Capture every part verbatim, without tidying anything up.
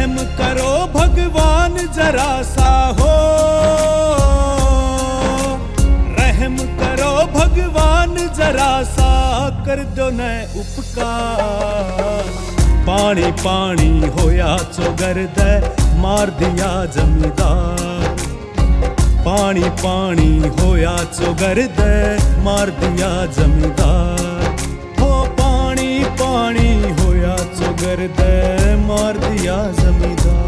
रहम करो भगवान जरा सा हो, रहम करो भगवान जरा सा, कर दो न उपकार। पानी पानी होया चौगरद मार दिया जमींदार, पानी पानी होया चौगरद मार दिया जमींदार। हो पानी पानी होया चौगरद मार दिया जमींदार।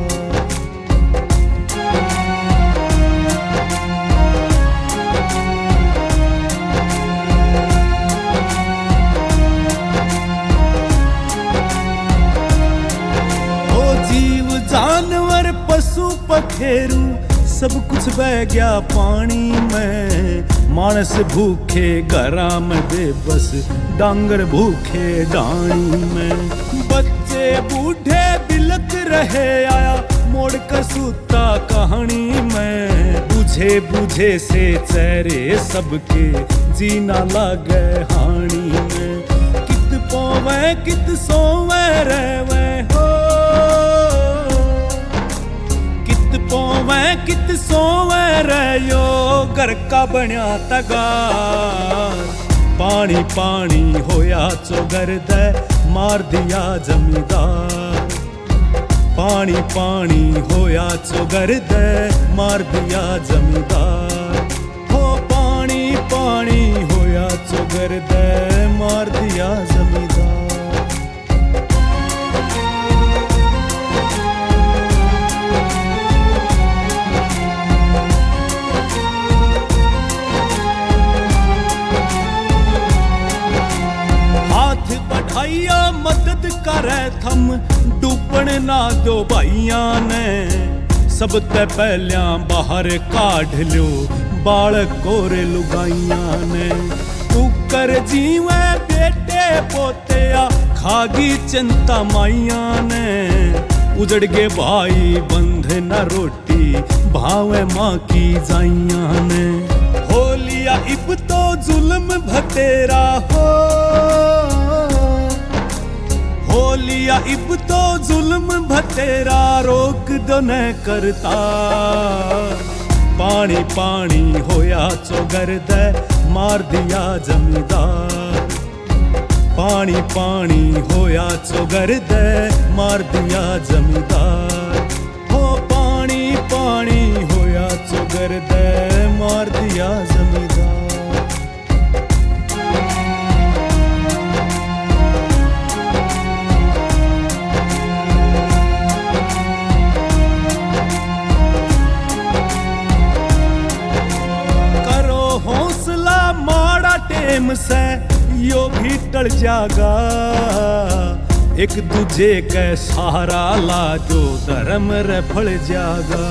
जानवर पशु पखेरू सब कुछ बह गया पानी में, मानस भूखे घरा में बेबस, डांगर भूखे डाणी में। बच्चे बूढ़े बिलक रहे आया मोड़ कसूता कहानी में, बुझे बुझे से चेहरे सबके जीना लागे हानी में। कित पोवे कित सोवे रहवे हो, पोवे कित सोवे रहो घर का बन्या तगार। पानी पानी होया चौगरद मार दिया जमींदार, पानी पानी होया चौगरद मार दिया जमींदार। हो पानी पानी होया चौगरद मार दिया जमींदार। भाइया मदद करे थम डूबण ना दो भाइया ने, सब ते पहलिया बाहर काढ़ लो बालक कोरे लुगाइया ने। कुकर जीवे बेटे पोतिया खागी चिंता माइया ने, उजड़ गे भाई बंध न रोटी भावे माँ की जाइया ने। हो लिया इब तो जुल्म भतेरा हो, हो लिया इब तो जुल्म भतेरा, रोक दो न करता। पानी पानी होया चौगरद मार दिया जमींदार, पानी पानी होया चौगरद मार दिया जमींदार। हो पानी पानी होया चौगरद मार दिया जमींदार। टेम से यो भी टल जागा, एक दूजे के सहारा ला जो धर्म रे फल जागा।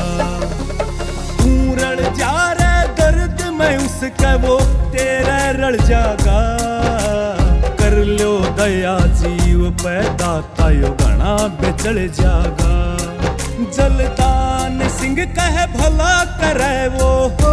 रड़ जा रे दर्द में उसके वो तेरे रड़ जागा, कर लो दया जीव पैदा तायो घना बेचल जागा। जलदान सिंह कहे भला करे वो हो,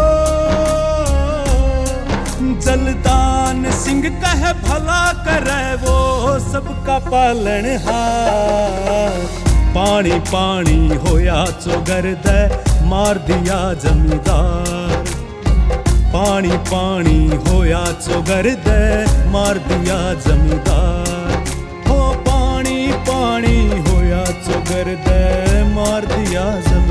जलदान सिंह कहे भला करे वो सबका पालनहार। पानी पानी होया चौगरद मार दिया जमींदार, पानी पानी होया चौगरद मार दिया जमींदार। हो पानी पानी होया चौगरद मार दिया जमींदार।